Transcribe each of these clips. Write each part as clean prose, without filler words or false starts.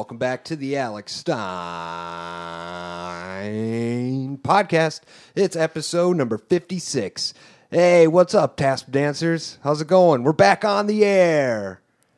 welcome back to the Alex Stein podcast. It's episode number 56. Hey, what's up, Tasp Dancers? How's it going? We're back on the air.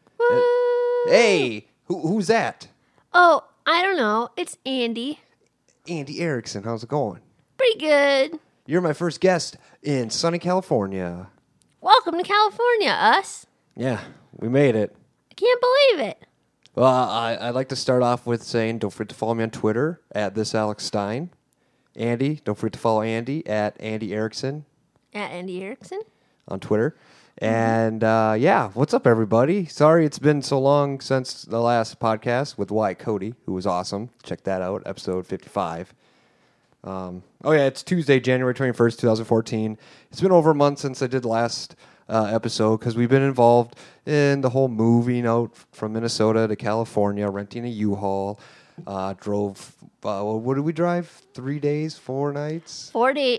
Hey, who's that? Oh, I don't know. It's Andy. Andy Erickson. How's it going? Pretty good. You're my first guest in sunny California. Welcome to California, us. Yeah, we made it. I can't believe it. Well, I'd like to start off with saying don't forget to follow me on Twitter at @thisAlexStein. Andy, don't forget to follow Andy at Andy Erickson At Andy Erickson. on Twitter. And yeah, what's up, everybody? Sorry it's been so long since the last podcast with Wyatt Cody, who was awesome. Check that out, episode 55. Oh yeah, it's Tuesday, January 21st, 2014. It's been over a month since I did the last episode because we've been involved in the whole moving out from Minnesota to California, renting a U-Haul. Drove, what did we drive? 3 days, 4 nights? 4 days.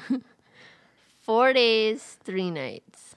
4 days, 3 nights.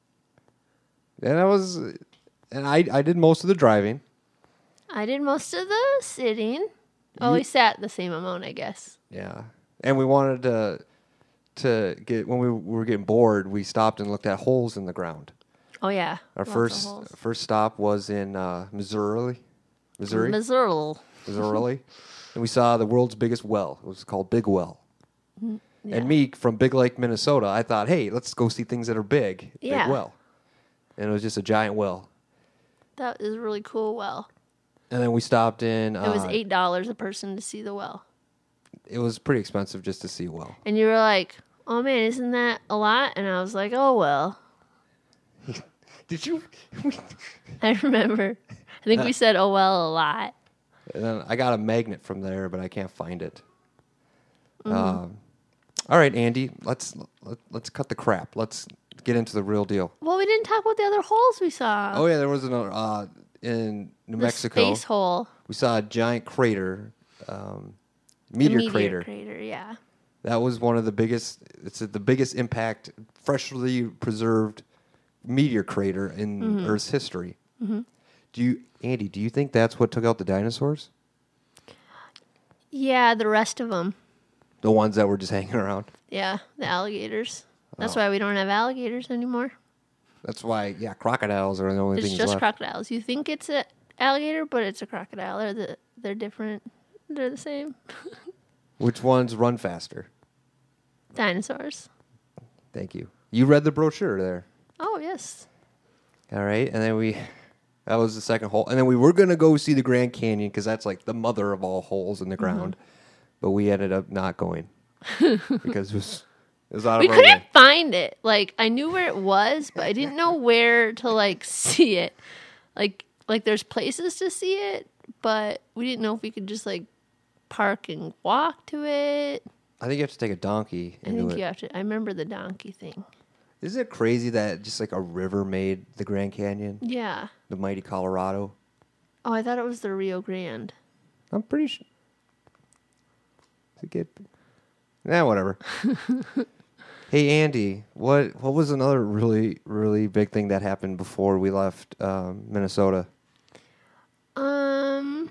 And I did most of the driving. I did most of the sitting. Oh, we sat the same amount, I guess. Yeah. And we wanted to get, when we were getting bored, we stopped and looked at holes in the ground. Oh, yeah. Our Lots of holes. first stop was in Missouri. Missouri. And we saw the world's biggest well. It was called Big Well. Yeah. And me, from Big Lake, Minnesota, I thought, hey, let's go see things that are big. Yeah. Big well. And it was just a giant well. That is really cool well. And then we stopped in... It was $8 a person to see the well. It was pretty expensive just to see a well. And you were like, oh, man, isn't that a lot? And I was like, oh, well. Did you... I remember. I think we said, oh, well, a lot. And then I got a magnet from there, but I can't find it. All right, Andy, let's cut the crap. Let's get into the real deal. Well, we didn't talk about the other holes we saw. Oh yeah, there was another in New Mexico. Space hole. We saw a giant crater, meteor crater. Yeah. That was one of the biggest. It's the biggest impact, freshly preserved meteor crater in Earth's history. Mm-hmm. Do you think that's what took out the dinosaurs? Yeah, the rest of them. The ones that were just hanging around. Yeah, the alligators. That's why we don't have alligators anymore. That's why, yeah, crocodiles are the only It's things just left. crocodiles. You think it's an alligator, but it's a crocodile. They're different. They're the same. Which ones run faster? Dinosaurs. Thank you. You read the brochure there. Oh, yes. All right, and then that was the second hole. And then we were going to go see the Grand Canyon because that's like the mother of all holes in the ground. But we ended up not going because it was out of We our couldn't way. find it. Like, I knew where it was, but I didn't know where to, like, see it. Like there's places to see it, but we didn't know if we could just, like, park and walk to it. I think you have to take a donkey I into think it. you have to. I remember the donkey thing. Isn't it crazy that just like a river made the Grand Canyon? Yeah. The mighty Colorado? Oh, I thought it was the Rio Grande. I'm pretty sure. Whatever. Hey, Andy, what was another really, really big thing that happened before we left Minnesota? Do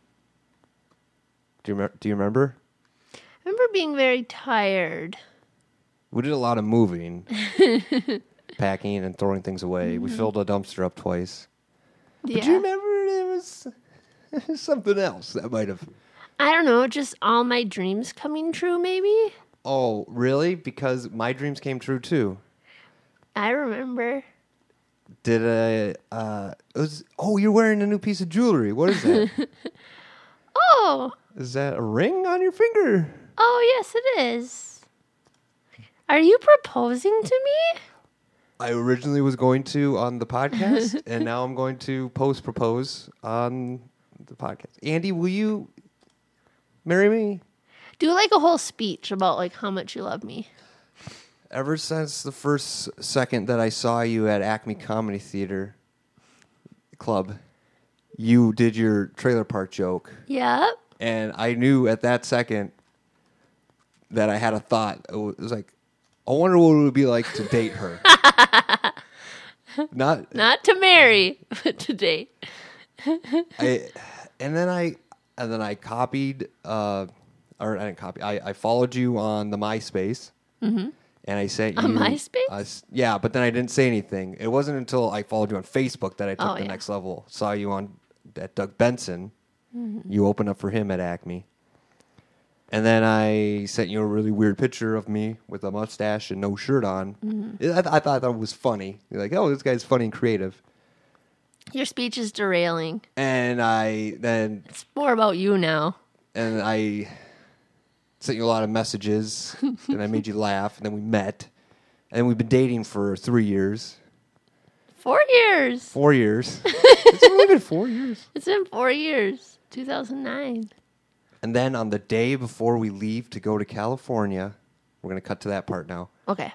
Do you remember? I remember being very tired. We did a lot of moving, packing and throwing things away. We filled a dumpster up twice. Yeah. But do you remember there was something else that might have... I don't know, just all my dreams coming true, maybe? Oh, really? Because my dreams came true, too. I remember. Did you're wearing a new piece of jewelry. What is that? Oh! Is that a ring on your finger? Oh, yes, it is. Are you proposing to me? I originally was going to on the podcast, and now I'm going to propose on the podcast. Andy, will you marry me? Do like a whole speech about like how much you love me. Ever since the first second that I saw you at Acme Comedy Theater Club, you did your trailer park joke. Yep. And I knew at that second that I had a thought. It was like, I wonder what it would be like to date her. Not to marry, but to date. And then I copied, or I didn't copy. I followed you on the MySpace, and I sent you On MySpace? Yeah, but then I didn't say anything. It wasn't until I followed you on Facebook that I took the yeah. next level. Saw you at Doug Benson. You opened up for him at Acme, and then I sent you a really weird picture of me with a mustache and no shirt on. I thought that was funny. You're like, oh, this guy's funny and creative. Your speech is derailing. And It's more about you now. And I sent you a lot of messages, and I made you laugh, and then we met, and we've been dating for 3 years. 4 years. 4 years. It's only been 4 years. It's been 4 years. 2009. And then on the day before we leave to go to California, we're going to cut to that part now. Okay.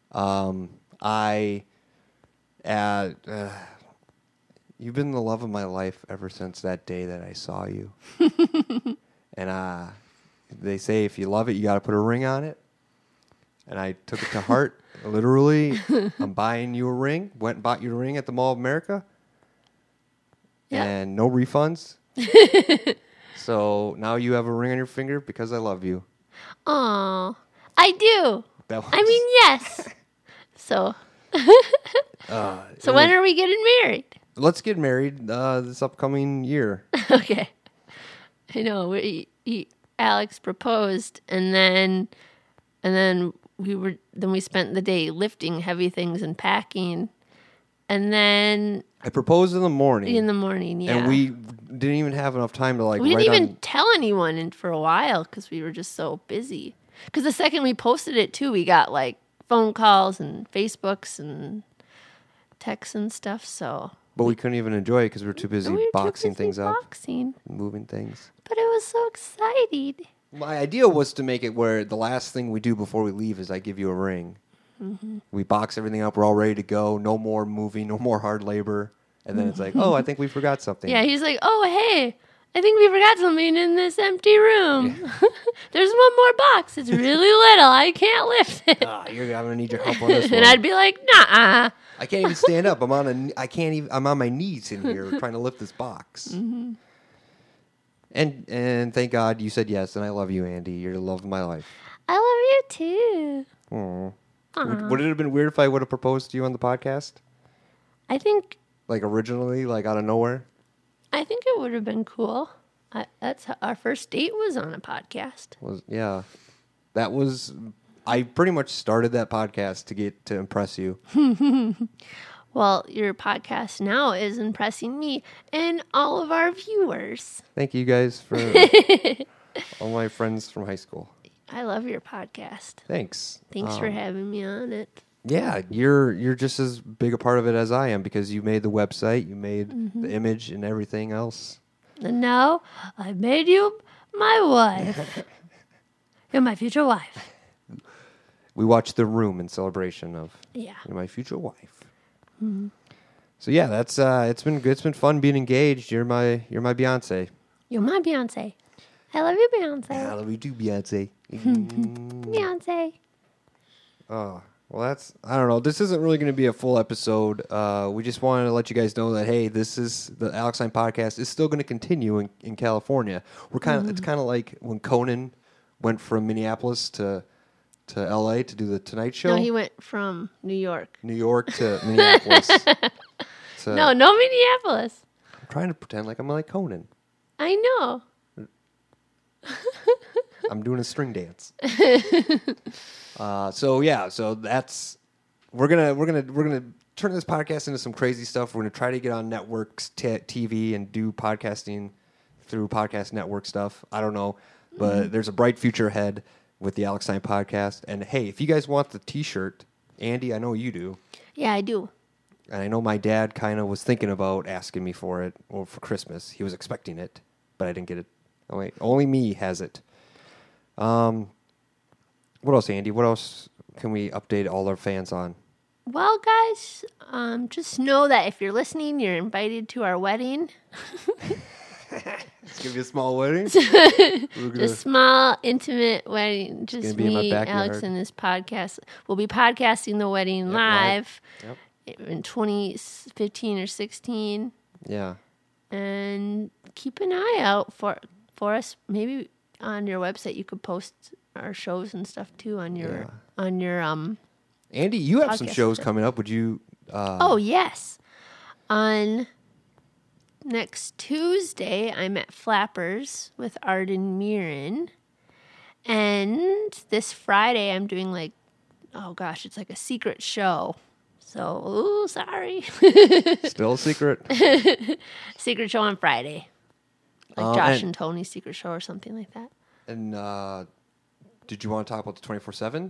You've been the love of my life ever since that day that I saw you. And they say if you love it, you got to put a ring on it. And I took it to heart. Literally, I'm buying you a ring. Went and bought you a ring at the Mall of America. Yeah. And no refunds. So now you have a ring on your finger because I love you. Aw, I do. I mean, yes. So, so when are we getting married? Let's get married this upcoming year. Okay. I know. Alex proposed, and then we spent the day lifting heavy things and packing, and then I proposed in the morning. Yeah. And we didn't even have enough time to we didn't even tell anyone for a while because we were just so busy. Because the second we posted it too, we got like phone calls and Facebooks and texts and stuff. So, but we couldn't even enjoy it because we were too busy boxing things up, moving things. But it was so exciting. My idea was to make it where the last thing we do before we leave is I give you a ring. Mm-hmm. We box everything up. We're all ready to go. No more moving. No more hard labor. And then it's like, oh, I think we forgot something. Yeah, he's like, oh, hey, I think we forgot something in this empty room. Yeah. There's one more box. It's really little. I can't lift it. I'm going to need your help on this one. And I'd be like, nah. I can't even stand up. I'm on my knees in here trying to lift this box. Mm-hmm. And thank God you said yes, and I love you, Andy. You're the love of my life. I love you too. Aww. Would it have been weird if I would have proposed to you on the podcast? I think... Like originally, like out of nowhere? I think it would have been cool. That's how our first date was on a podcast. Yeah. That was... I pretty much started that podcast to impress you. Well, your podcast now is impressing me and all of our viewers. Thank you guys for all my friends from high school. I love your podcast. Thanks. Thanks for having me on it. Yeah, you're just as big a part of it as I am because you made the website, you made the image and everything else. And now I made you my wife. You're my future wife. We watched The Room in celebration of you're my future wife. Mm-hmm. So yeah, that's it's been good. It's been fun being engaged. You're my Beyonce. You're my Beyonce. I love you, Beyonce. I love you too, Beyonce. Beyonce. Oh, well, I don't know. This isn't really going to be a full episode. We just wanted to let you guys know that, hey, this is the Alex Stein podcast is still going to continue in California. It's kind of like when Conan went from Minneapolis to LA to do the Tonight Show. No, he went from New York to Minneapolis. No Minneapolis. I'm trying to pretend like I'm like Conan. I know. I'm doing a string dance. So that's we're gonna turn this podcast into some crazy stuff. We're gonna try to get on networks, TV, and do podcasting through podcast network stuff. I don't know, but there's a bright future ahead with the Alex Stein podcast. And hey, if you guys want the T-shirt, Andy, I know you do. Yeah, I do. And I know my dad kind of was thinking about asking me for it, or for Christmas. He was expecting it, but I didn't get it. Oh wait, only me has it. What else, Andy? What else can we update all our fans on? Well, guys, just know that if you're listening, you're invited to our wedding. It's going to be a small wedding? A small, intimate wedding. Just me, Alex, and this podcast. We'll be podcasting the wedding live in 2015 or 16. Yeah. And keep an eye out for us. Maybe on your website you could post our shows and stuff too on your Andy, you have some podcast shows too. coming up. Would you? Oh yes, on next Tuesday I'm at Flappers with Arden Mirren, and this Friday I'm doing it's like a secret show. So, ooh, sorry. Still a secret. Secret show on Friday. Like Josh and- and Tony's secret show or something like that. And did you want to talk about the 24/7?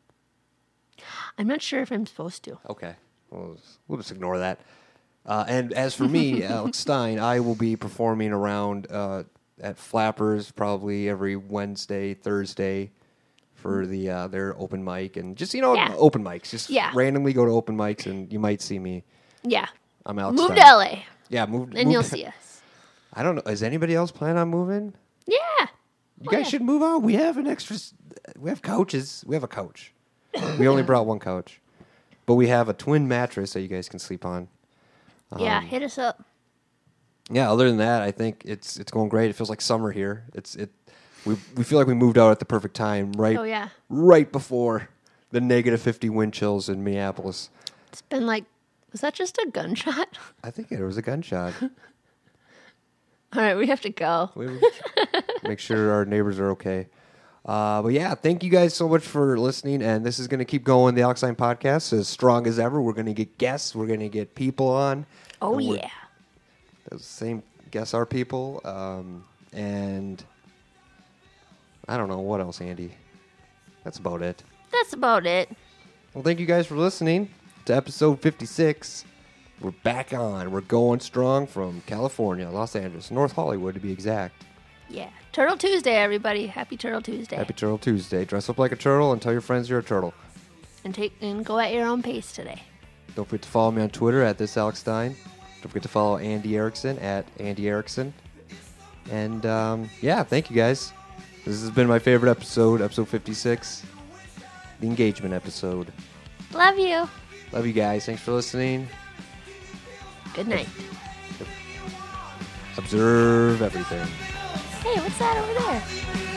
I'm not sure if I'm supposed to. Okay, we'll just ignore that. And as for me, Alex Stein, I will be performing around at Flappers probably every Wednesday, Thursday for their open mic, and just Yeah. open mics. Just Yeah. randomly go to open mics, and you might see me. Yeah. I'm Alex Move Stein. to LA Yeah, move. and you'll see us. I don't know. Is anybody else planning on moving? Yeah. You guys should move out. We have an extra. We have couches. We have a couch. We only brought one couch, but we have a twin mattress that you guys can sleep on. Yeah, hit us up. Yeah. Other than that, I think it's going great. It feels like summer here. We feel like we moved out at the perfect time. Right. Oh, yeah. Right before the -50 wind chills in Minneapolis. It's been was that just a gunshot? I think it was a gunshot. All right, we have to go. Make sure our neighbors are okay. But yeah, thank you guys so much for listening. And this is going to keep going. The Alex Stein podcast as strong as ever. We're going to get guests. We're going to get people on. Oh, And yeah. those same guests are people. And I don't know what else, Andy. That's about it. That's about it. Well, thank you guys for listening to episode 56. We're back on. We're going strong from California, Los Angeles, North Hollywood to be exact. Yeah. Turtle Tuesday, everybody. Happy Turtle Tuesday. Happy Turtle Tuesday. Dress up like a turtle and tell your friends you're a turtle. And go at your own pace today. Don't forget to follow me on Twitter at this Alex Stein. Don't forget to follow Andy Erickson at Andy Erickson. And yeah, thank you guys. This has been my favorite episode 56, the engagement episode. Love you. Love you guys. Thanks for listening. Good night. Observe everything. Hey, what's that over there?